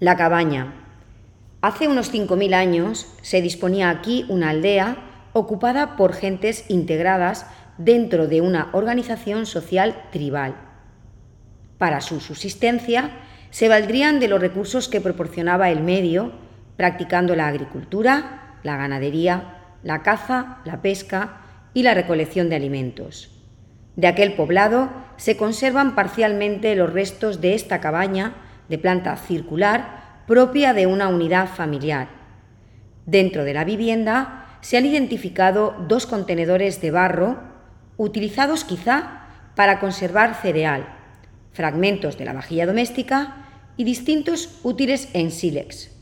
La cabaña. Hace unos 5.000 años se disponía aquí una aldea ocupada por gentes integradas dentro de una organización social tribal. Para su subsistencia se valdrían de los recursos que proporcionaba el medio, practicando la agricultura, la ganadería, la caza, la pesca y la recolección de alimentos. De aquel poblado se conservan parcialmente los restos de esta cabaña de planta circular propia de una unidad familiar. Dentro de la vivienda se han identificado 2 contenedores de barro utilizados quizá para conservar cereal, fragmentos de la vajilla doméstica y distintos útiles en sílex.